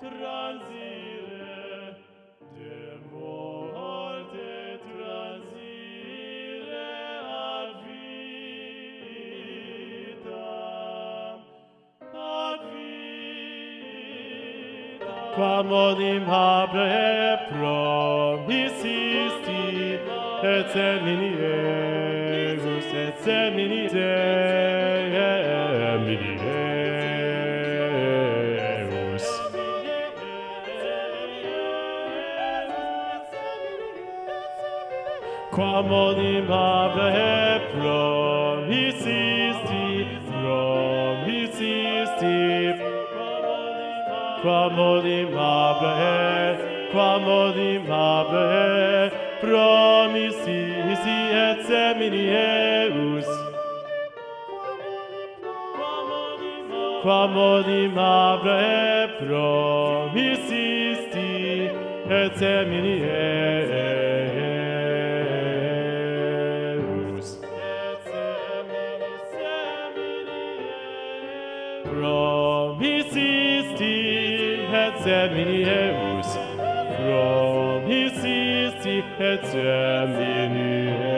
transire, de morte transire ad vitam, ad vitam. Quam olim Abraham promisisti, et seminieus, et seminieus. Quam olim Abraham promisisti, quam olim Abraham promisisti et seminieus. Quam olim Abraham promisisti et seminieus. Promisisti et seminieus. Promisisti et seminieus.